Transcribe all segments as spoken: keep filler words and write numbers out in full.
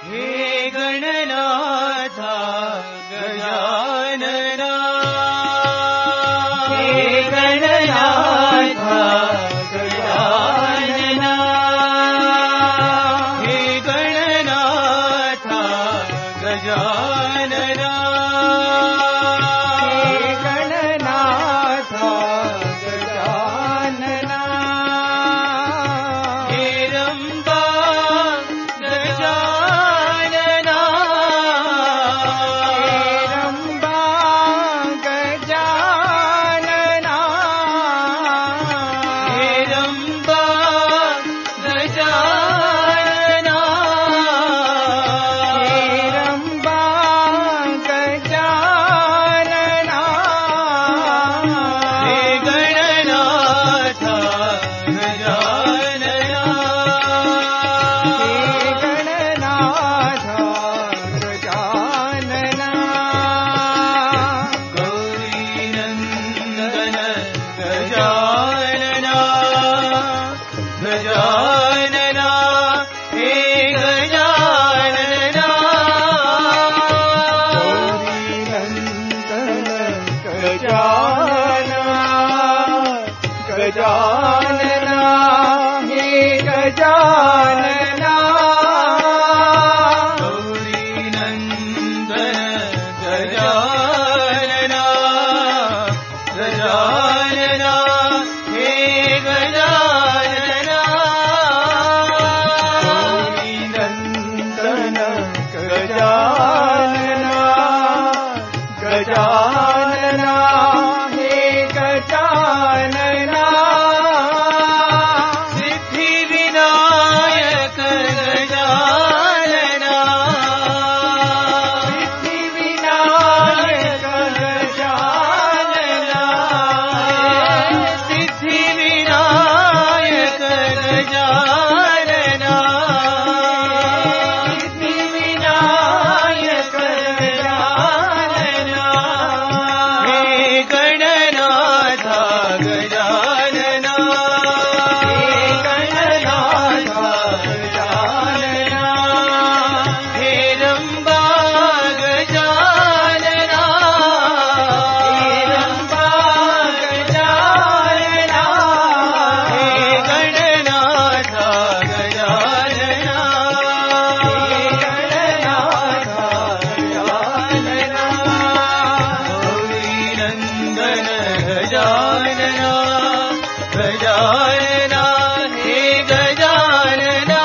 हे गणनाथ गजानना हे गणनाथ गजानना हे गणनाथ गजानना हे गणनाथ गजानना हे रंबा गजानना हे रंबा गजानना हे रंबा गजानना हे रंबा गजानना हे गणनाथ गजानना हे गणनाथ गजानना गौरी नंदन गजानना गजानना हे गजानना गौरी नंदन गजानना गजानना हे गजानना गौरी नंदन गजानना गजानना हे गजानना गौरी नंदन गजानना गजानना हे गजानना सिद्धि विनायक गजानना सिद्धि विनायक गजानना सिद्धि विनायक गजानना सिद्धि विनायक गजानना हे गणनाथ गजानना हे गणनाथ गजानना हे रंबा गजानना हे रंबा गजानना हे गणनाथ गजानना हे गणनाथ गजानना गौरी नंदन गजानना गजानना हे गजानना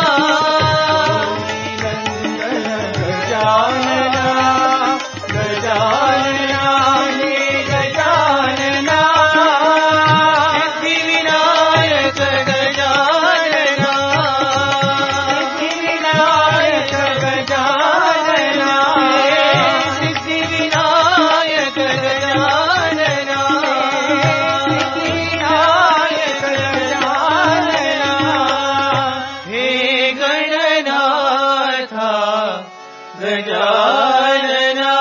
गजानना हे गजानना सिद्धि विनायक गजानना सिद्धि विनायक गजानना सिद्धि विनायक गजानना सिद्धि विनायक गजानना हे गणनाथ गजानना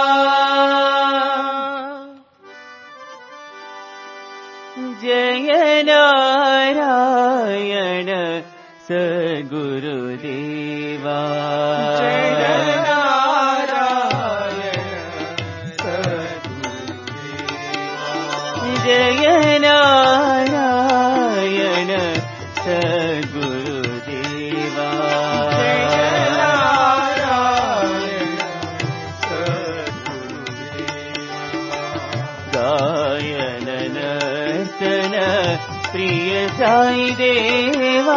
जय नारायण सद्गुरुदेवा जय नारायण सद्गुरुदेवा जय नारायण सद्गुरुदेवा जय नारायण सद्गुरुदेवा गायन नर्तन प्रिय साई देवा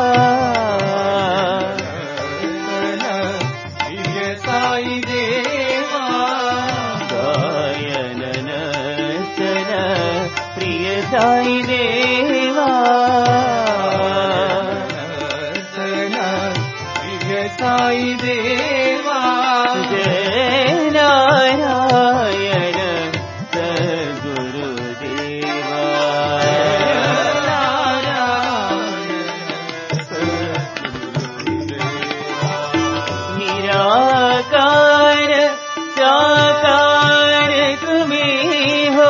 प्रिय साई देवा गायन नर्तन प्रिय साई देवा नर्तन प्रिय साई देवा जय नारायण सद्गुरुदेवा निराकार साकार तुम्हीं हो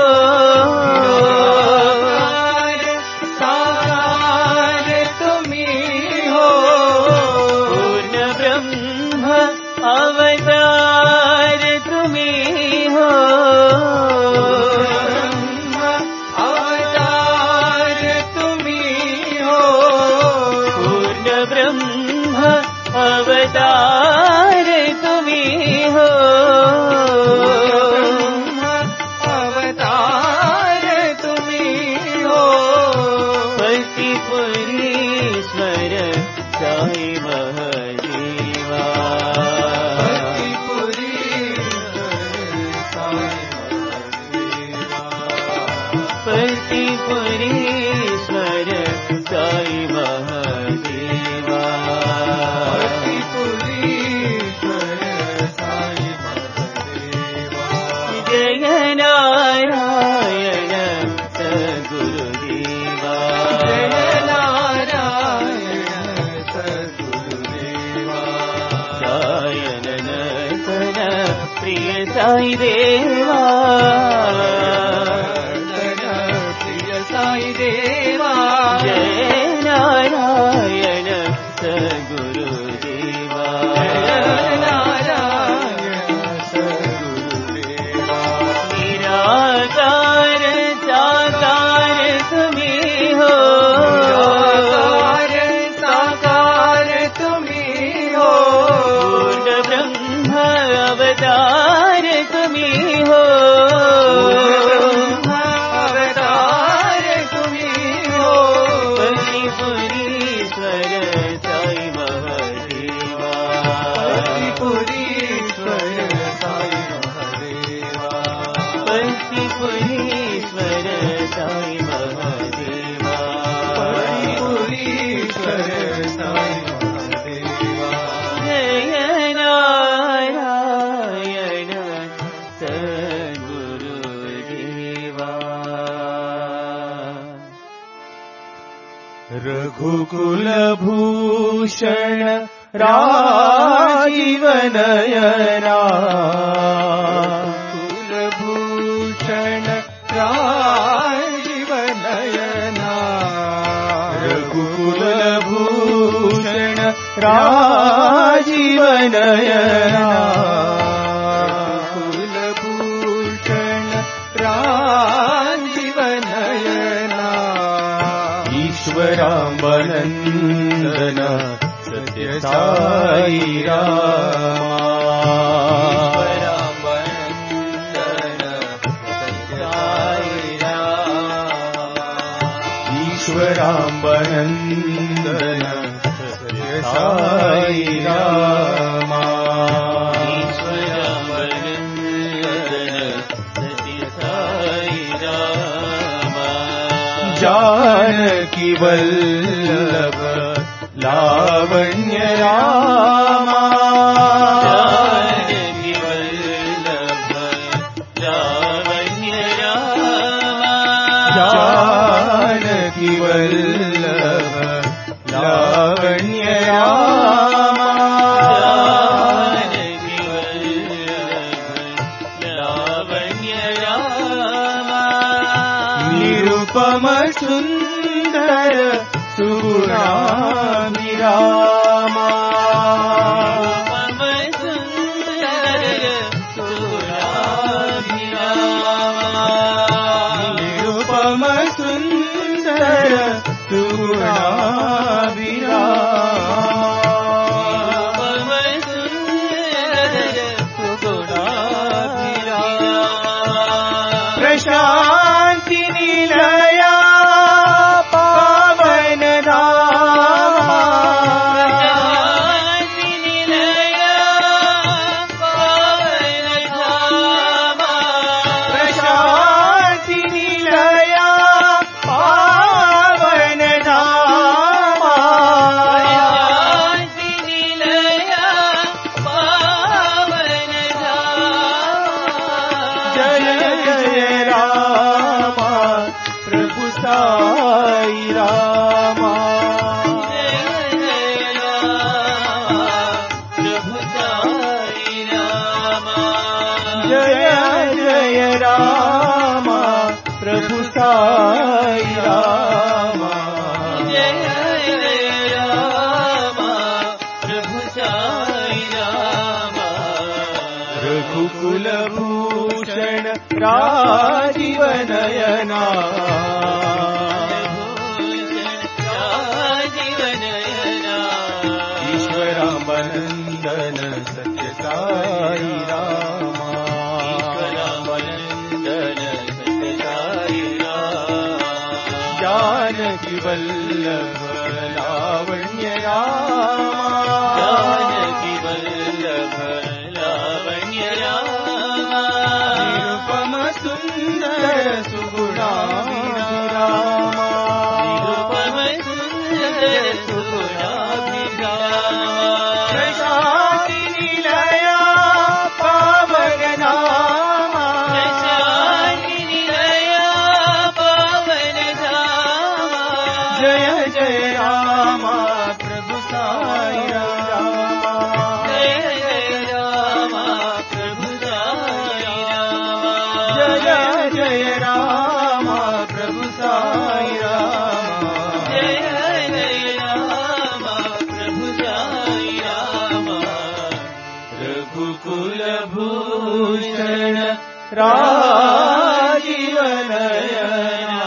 साकार तुम्हीं हो पूर्ण ब्रह्म अवतार तुम्हीं हो, अवतार तुम्हीं हो, पूर्ण ब्रह्म अवतार तुम्हीं हो, अवतार तुम्हीं हो, पतिपुरीश्वर साई महदेवा, पतिपुरीश्वर साई महदेवा, जय नारायण सद्गुरुदेवा, जय नारायण सद्गुरुदेवा, सायन नर्तन प्रिय साई देवा, प्रिय साई देवा, जय नारायण सद्गुरुदेवा, जय नारायण सद्गुरुदेवा, निराकार साकार तुम्हीं हो, निराकार साकार तुम्हीं हो, पूर्ण ब्रह्म अवतार तुम्हीं हो, अवतार तुम्हीं हो, पतिपुरीश्वर साई महदेवा, पतिपुरीश्वर साई महदेवा, पतिपुरीश्वर साई महदेवा, पतिपुरीश्वर साई महदेवा, जय नारायण सद्गुरुदेवा। रघुकुलभूषण राजीव नयना, कुलभूषण राजीव नयना, रघुकुलभूषण राजीव नयना, कुलभूषण राजीव नयना, ईश्वराम्बनन्दन सत्य साई रामा, ईश्वराम्बनन्दन सत्य साई रामा, ईश्वराम्बनन्दन सत्य साई रामा, जानकी वल्लभ लावण्य रामा, जानकी वल्लभ लावण्य रामा, जानकी वल्लभ लावण्य रामा, जानकी वल्लभ लावण्य रामा, निरुपम सुन्दर सुगुणामि रामा, निरुपम सुन्दर सुगुणामि रामा, निरुपम सुन्दर सुगुणामि रामा, निरुपम सुन्दर सुगुणामि रामा, प्रशान्ति निलया पावन धामा, कुलभूषण राजीव नयना ईश्वरामनंदन सत्य साई रामा ईश्वरामनंदन सत्य साई रामा जानकी वल्लभ लावण्य रामा जानकी वल्लभ लावण्य रामा निरुपम सुंदर सुगुणाभिरामा निरुपम सुंदर सुगुणाभिरामा प्रशांति निलया पावन नामा प्रशांति निलया पावन धामा जय जय रामा प्रभु साई रामा जय जय रामा प्रभु साई रामा जय जय रामा प्रभु साई रामा जय जय रामा प्रभु साई रामा रघुकुल भूषण राजीव नयना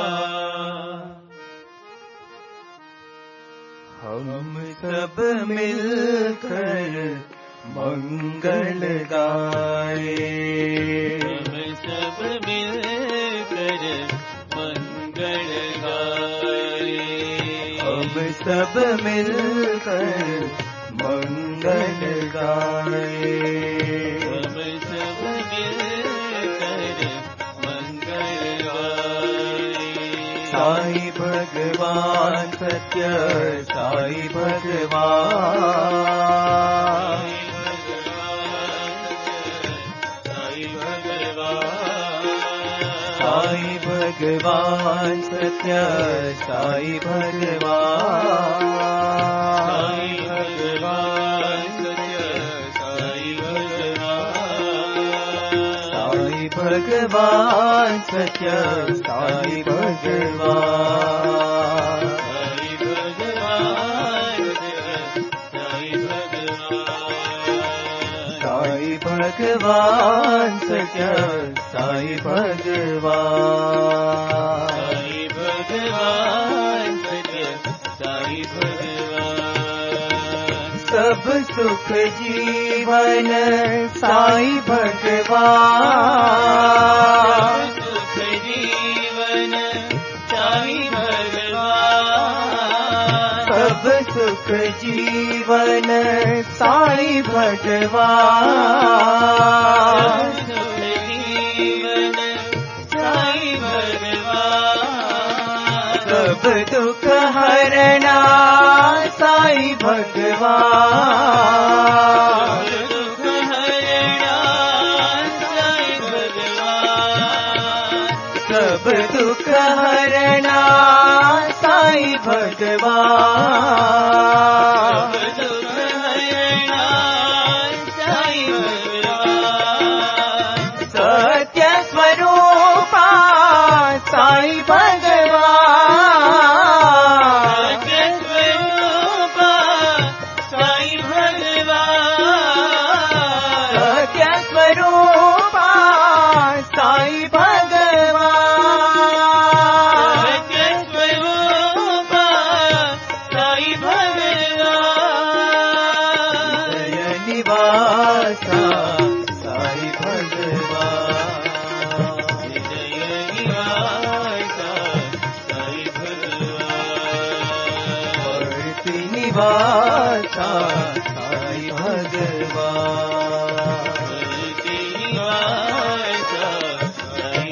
हम सब मिलकर मंगल गाए हम सब मिलकर मंगल गाए हम सब मिलकर मंगल गाए हम सब मिलकर मंगल गाए साई भगवान सत्य साई भगवान साई भगवान साई भगवान सत्य साई भगवान साई भगवान सत्य साई भगवान साई भगवान सत्य साई भगवान साई भगवान साई भगवान साई भगवान सत्य साई भगवान साई भगवान सत्य साई भगवान सब सुख जीवन साई भगवान सुख जीवन साई भगवान सब सुख जीवन साई भगवान सुख जीवन साई भगवान सब दुख हरना साई भगवान दुख हरना साई भगवान सब दुख हरना साई भगवान सब दुख हरना साई भगवान सत्य स्वरूपा साई भगवान सत्य स्वरूपा साई भगवान सत्य स्वरूपा साई भगवान सत्य स्वरूपा साई भगवान जय निवासा साई भगवान जय निवासा साई भगवान वर्ति निवासा साई भगवान वर्ति निवासा साई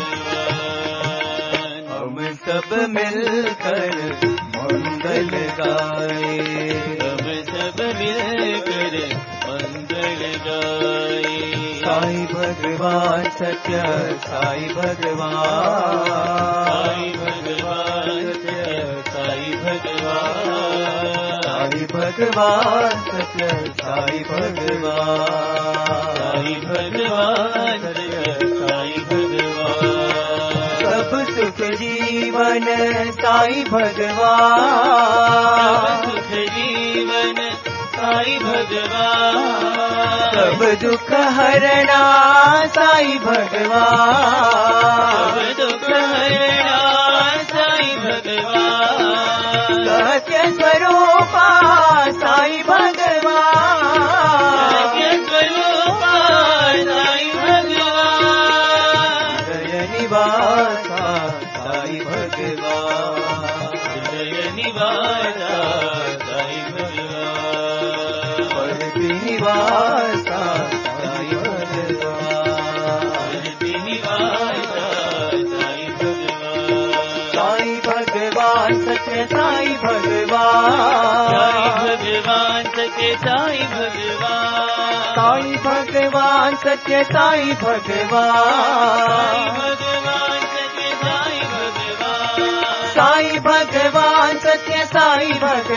भगवान हम सब मिलकर मंगल गाए हम सब मिलकर मंगल गाए साई भगवान सत्य साई भगवान साई भगवान सत्य साई भगवान साई भगवान सत्य साई भगवान साई भगवान सत्य साई भगवान सब सुख जीवन साई भगवान सब सुख जीवन साई भगवान, सब दुख हरणा साई भगवान, सब दुख हरणा साई भगवान, सत्य स्वरूपा साई भगवान, सत्य स्वरूपा साई भगवान, हृदय निवासा साई भगवान, हृदय निवासा साई भगवान, परति निवासा साई भगवान, परति निवासा साई भगवान, साई भगवान सत्य साई भगवान, साई भगवान सत्य साई भगवान, साई भगवान सत्य साई भगवान, साई भगवान सत्य साई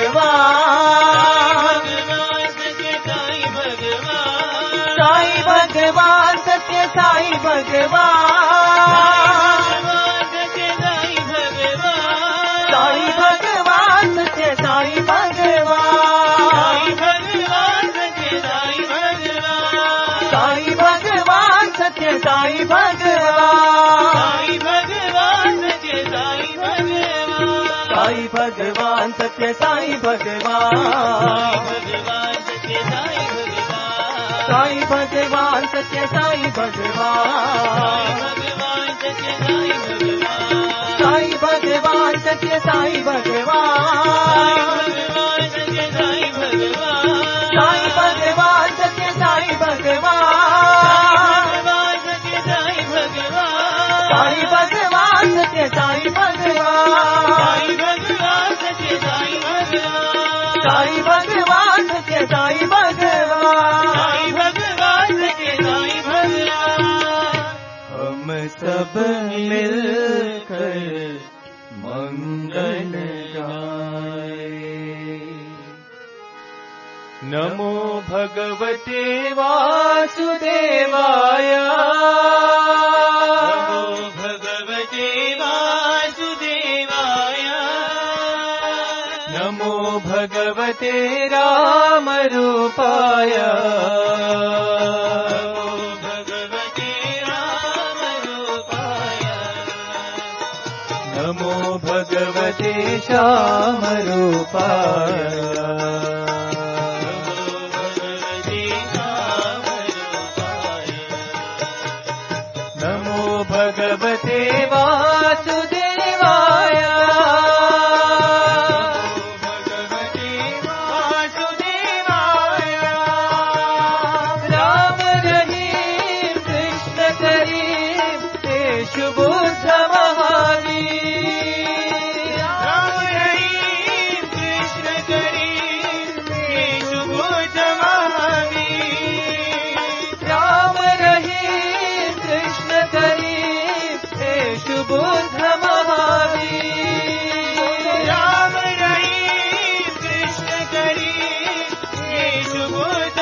भगवान, साई भगवान सत्य साई भगवान, साई भगवान सत्य साई भगवान, साई भगवान सत्य साई भगवान, साई भगवान सत्य साई भगवान, साई भगवान सत्य साई भगवान, साई भगवान सत्य साई भगवान, साई भगवान सत्य साई भगवान, साई भगवान सत्य साई भगवान, साई भगवान सत्य साई भगवान, हम सब मिलकर मंगल गाए। नमो भगवते वासुदेवाय, नमो भगवते वासुदेवाय, नमो भगवते रामरूपाय, नमो भगवते रामरूपाय, नमो भगवते श्यामरूपाय, नमो भगवते वासुदेवाय, बुद्ध महावीर, राम रहीम कृष्ण करीम येशु बुद्ध महावीर, राम रहीम कृष्ण करीम येशु बुद्ध महावीर, राम रहीम कृष्ण करीम येशु बुद्ध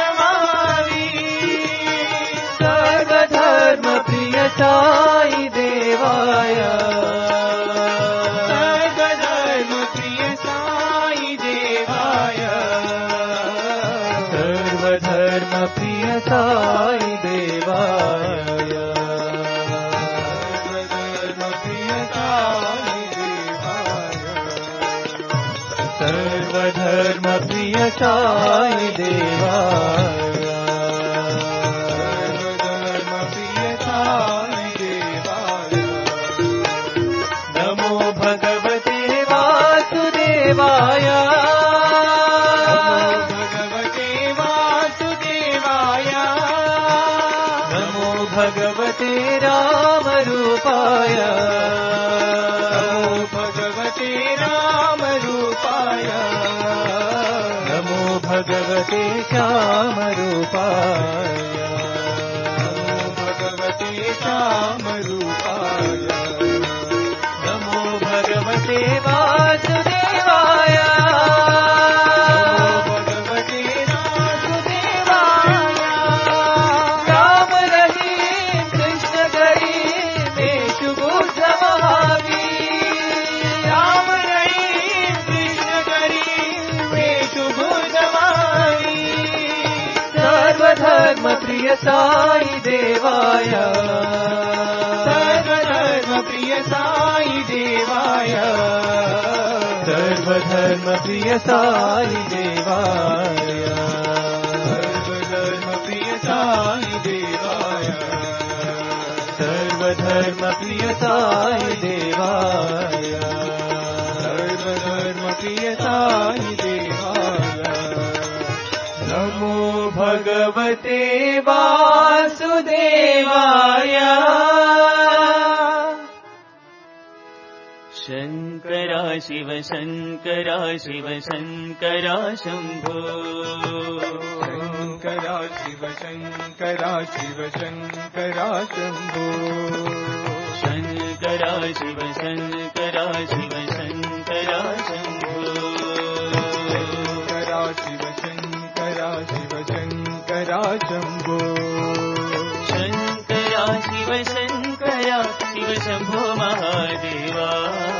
महावीर, सर्वधर्म प्रिय साई देवाय, सर्वधर्म प्रिय साई देवाय, सर्वधर्म प्रिय साई देवाय, सर्वधर्म प्रिय साई देवाय, सर्वधर्म प्रिय साई देवाय, भगवते वासुदेवाय, भगवते वासुदेवाय, नमो भगवते रामरूपाय, नमो भगवते रामरूपाय, नमो भगवते श्यामरूपाय, नमो भगवते श्यामरूपाय, भगवते वासुदेवाय, भगवते वासुदेवाय, राम रहीम कृष्ण करीम येशु बुद्ध महावीर, राम रहीम कृष्ण करीम येशु बुद्ध महावीर, सर्वधर्म प्रिय साई देवाय सर्वधर्म प्रिय साई देवाय सर्वधर्म प्रिय साई देवाय सर्वधर्म प्रिय साई देवाय सर्वधर्म प्रिय साई देवाय सर्वधर्म प्रिय साई देवाय नमो भगवते वासुदेवाय शंकरा शिव शंकरा शिव शंकरा शंभो शंकरा शिव शंकरा शिव शंकरा शंभो शंकरा शिव शंकरा शिव शंकरा शंभो शंकरा शिव शंकरा शिव शंकरा शंभो शंकरा शिव शंकरा शिव शंभो महादेवा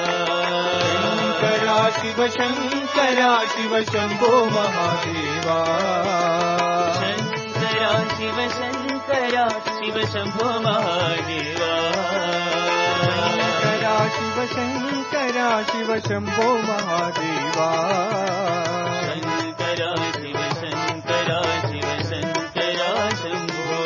शंकरा शिव शंकरा शिव शंभो महादेवा शंकरा शिव शंकरा शिव शंभो महादेवा शंकरा शिव शंकरा शिव शंभो महादेवा शंकरा शिव शंकरा शिव शंकरा शंभो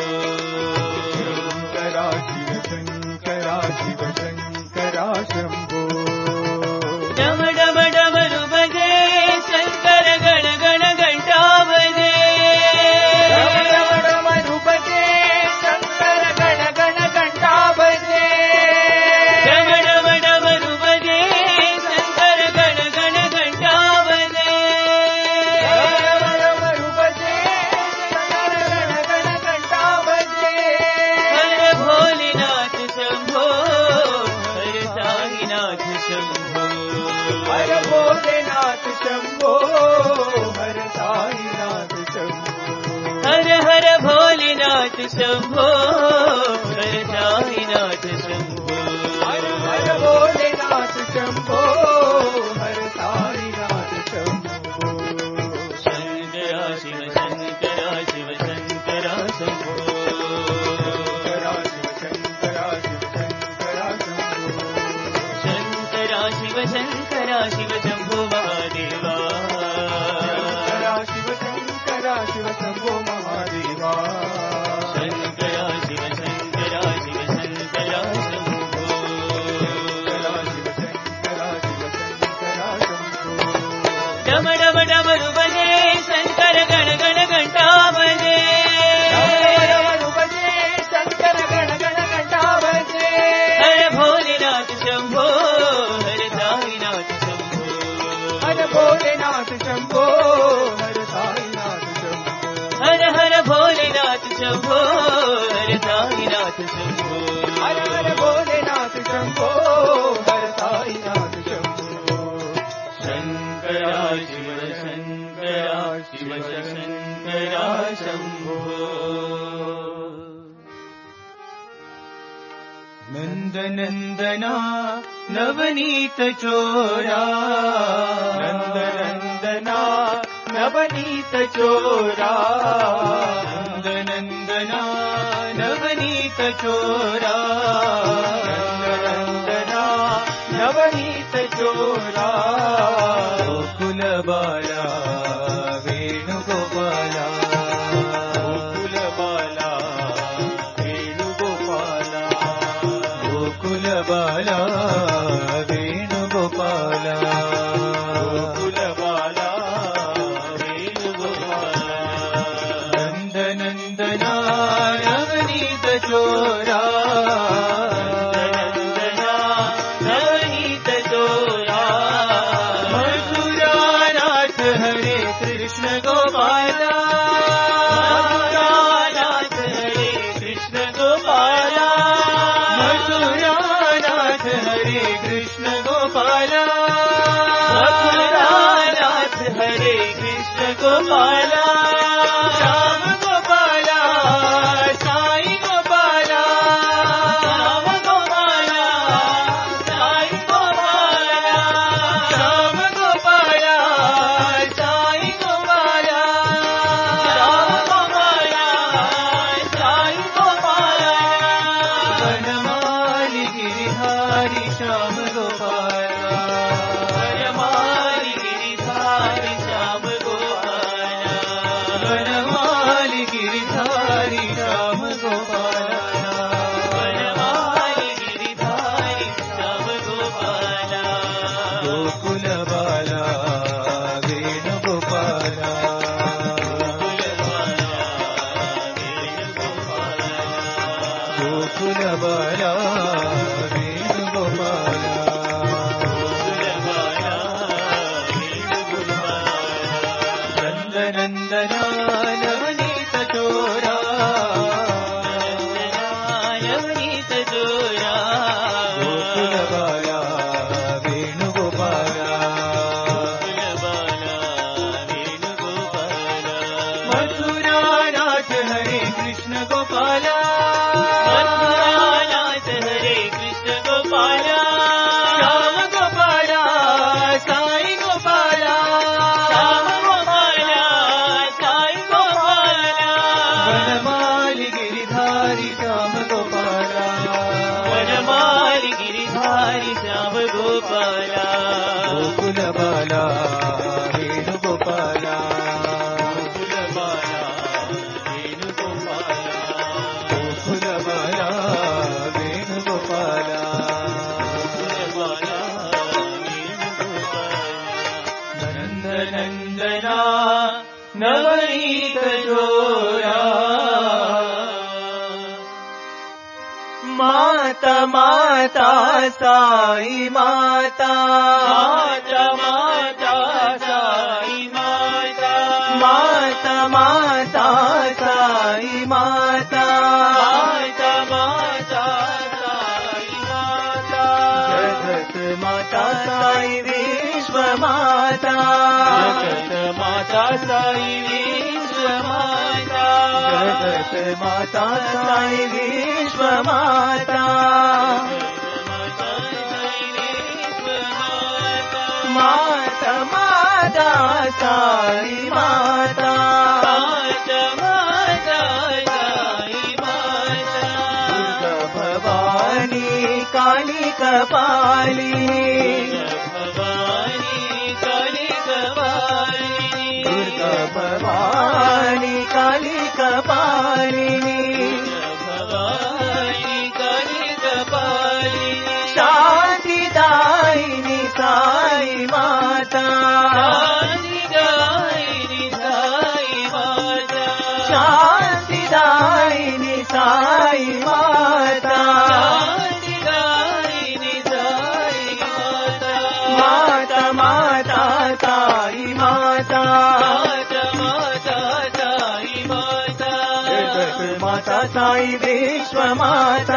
शंकरा शिव शंकरा शिव शंकरा शंभो डम डम डमरु बजे शंकर गण गण घंटा बजे डम डम डमरू बजे शंकर गण गण घंटा बजे डम डम डमरु बजे शंकर गण गण घंटा बजे डम डमरू बजे शंकर गण गण घंटा बजे हर भोलेनाथ शंभो हर साईनाथ शंभो हर भोलेनाथ शंभो हर साईनाथ शंभो हर हर भोलेनाथ शंभो हर साईनाथ शंभो हर हर भोलेनाथ शंभो हर साईनाथ शंभो शंकरा शिव शंकरा शिव शंकरा शंभो शंकरा शिव शंकरा शिव शंकरा शंभो शंकरा शिव शंकरा शिव शंभो महादेवा शंकरा शिव शंकरा शिव शंभो महादेवा शंकरा शिव शंकरा शिव शंकरा शंभो शंकरा शिव शंकरा शिव शंकरा शंभो डम डम डमरु बजे शंकर गण गण घंटा बजे डमरू बजे शंकर गण गण घंटा बजे हर भोलेनाथ शंभो हर साईनाथ शंभो हर भोलेनाथ शंभो हर साईनाथ शंभो हर हर भोलेनाथ शंभो हर साईनाथ शंभो हर हर भोलेनाथ शंभो हर साईनाथ शंभो शंकरा शिव शंकरा शिव शंकरा शंभो नंदनंदना नवनीत चोरा नंदनंदना नवनीत चोरा नंदनंदना नवनीत चोरा नंदनंदना नवनीत चोरा गोकुल बाला वेणुगोपाला गोकुल बाला वेणुगोपाला गोकुल बाला वेणुगोपाला गोकुल बाला वेणुगोपाला नंदनंदना नवनीत चोरा नंदनंदना नवनीत चोरा मथुरानाथ हरे कृष्ण गोपाला मथुरानाथ हरे कृष्ण गोपाला मथुरानाथ हरे कृष्ण गोपाला मथुरानाथ हरे कृष्ण गोपाला श्याम गोपाला साई गोपाला राम गोपाला साई गोपाला श्याम गोपाला साई गोपाला राम गोपाला नंदनंदना नवनीत चोरा नवनीत चोरा गोकुल बाला वेणुगोपाला बाला वेणुगोपाला मथुरा नाथ हरे कृष्ण गोपाला मथुरानाथ हरे कृष्ण गोपाला श्याम गोपाला साई गोपाला श्याम गोपाला साई गोपाला वनमाली गिरिधारी श्याम गोपाला वनमाली गिरिधारी श्याम गोपाला गोकुल बाला वेणुगोपाला गोकुल बाला वेणुगोपाला गोकुल बाला वेणुगोपाला बाला वेणुगोपाला नंदनंदना नवनीत चोरा माता माता साई माता माता माता साई माता माता माता साई माता माता माता साई माता जगत माता साई विश्व माता जगत माता साई विश्व माता जगत माता साई विश्व माता माता माता साई माता दुर्गा भवानी काली कपालिनी दुर्गा भवानी काली कपालिनी शांतिदायिनी साई माता शांतिदायिनी साई माता माता माता साई माता जगत माता साई विश्व माता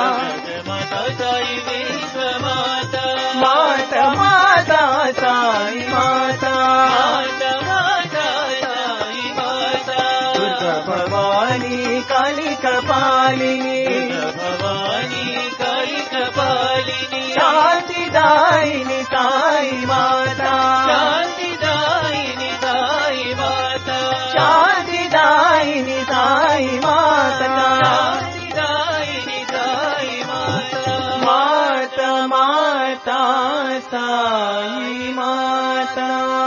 माता माता साई माता दुर्गा भवानी काली कपालिनी शांतिदायिनी साई माता शांतिदायिनी साई माता माता माता साई माता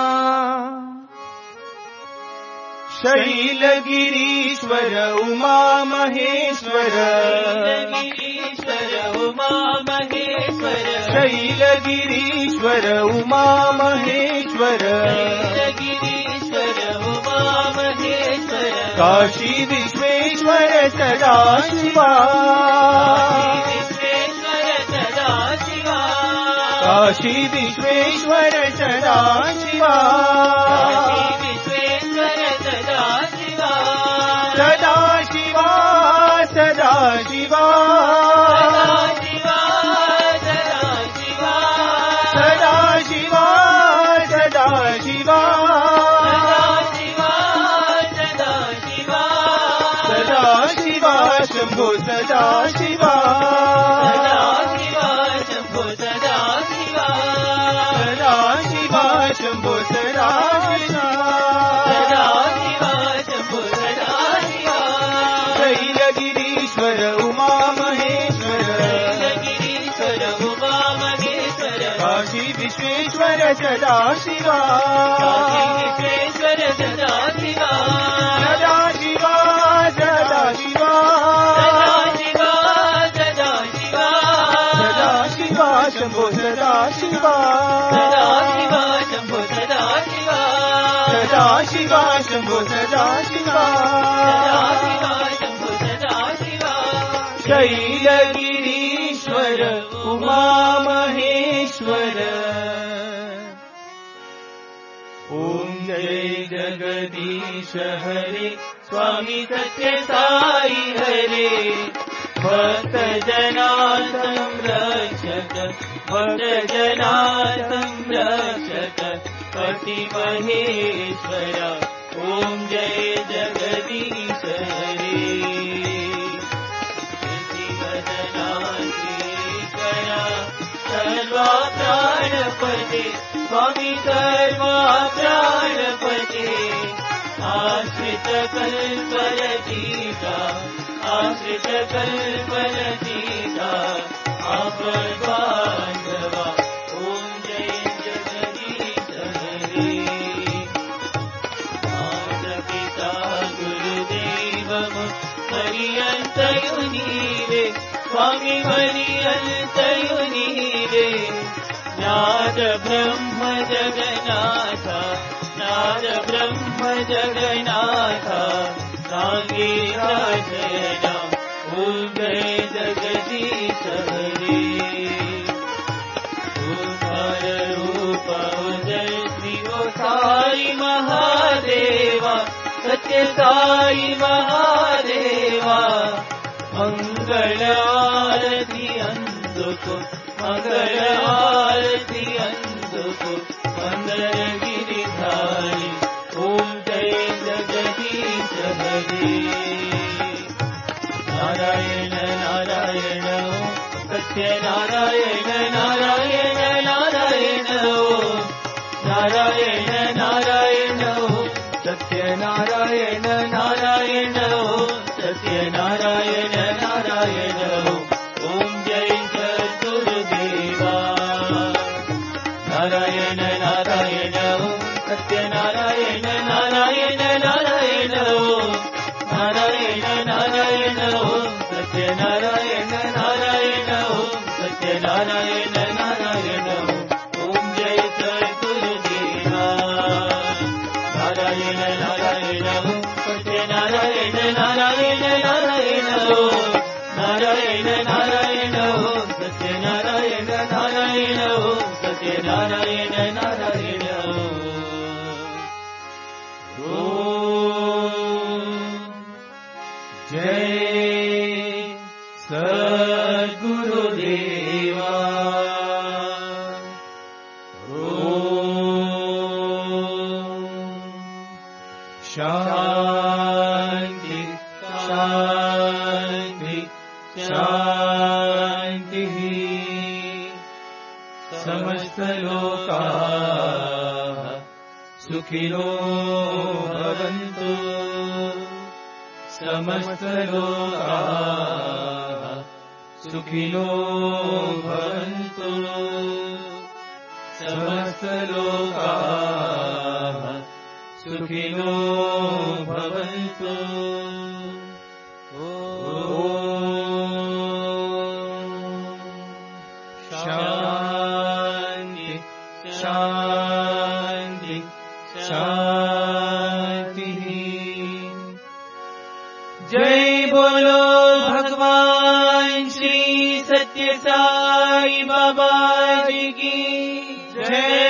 शैलगिरीश्वर उमा महेश्वर शैलगिरीश्वर उमा महेश्वर काशी विश्वेश्वर सदाशिवा काशी विश्वेश्वर सदाशिवा सदाशिवा सदाशिवा सदाशिवा सदाशिवा सदाशिवा शंभो सदाशिवा सदाशिवा शंभो सदाशिवा शैलगिरीश्वर उमा महेश्वर काशी विश्वेश्वर सदाशिवा सदाशिवा सदाशिवा सदाशिवा शंभो सदाशिवा सदाशिवा शंभो सदाशिवा शैलगिरीश्वर उमा महेश्वर ओम जय जगदीश हरे स्वामी सत्य साई हरे भक्त जना संरक्षक भक्त जना संरक्षक पति महेश्वरा ओम जय जगदीश हरे सर्वा प्राणपते स्वामी सर्वा प्राणपते आश्रित कल्परचिता आश्रित कल्परचिता आपद बांधवा ओम जय जगदीश हरे माता पिता गुरुदेव पर्यंत युनीवे स्वामी पर्यंत युनीवे नाद ब्रह्म जगन्नाथ नाद ब्रह्म जगन्नाथ नागेन्द्र ओम जय जगदीश हरे ओंकार रूप जय श्री ओ साई महादेवा सत्य साई महादेवा मंगल आरती अंदुको मंगल आरती अंदुको मंगल गिरिधारी ओम जय जगदीश हरे नारायण नारायण सत्य नारायण नारायण नारायण नारायण नारायण सत्य नारायण नारायण सत्य नारायण नारायण ओम जय सद्गुरुदेवा नारायण नारायण सत्य नारायण नारायण नारायण नारायण नारायण सत्य नारायण नारायण सत्य नारायण नारायण ओम जय सद्गुरुदेवा नारायण नारायण सत्य नारायण नारायण नारायण नारायण नारायण सत्य नारायण नारायण सत्य नारायण नारायण जय सद्गुरुदेवा शांति शांति शांति समस्त लोकाः सुखिनो भवन्तु समस्त लोकाः सुखिनो भवन्तु समस्त लोकाः सुखिनो भवन्तु शांति शांति शांति जय बोलो भगवान श्री सत्य साई बाबा जी की जय।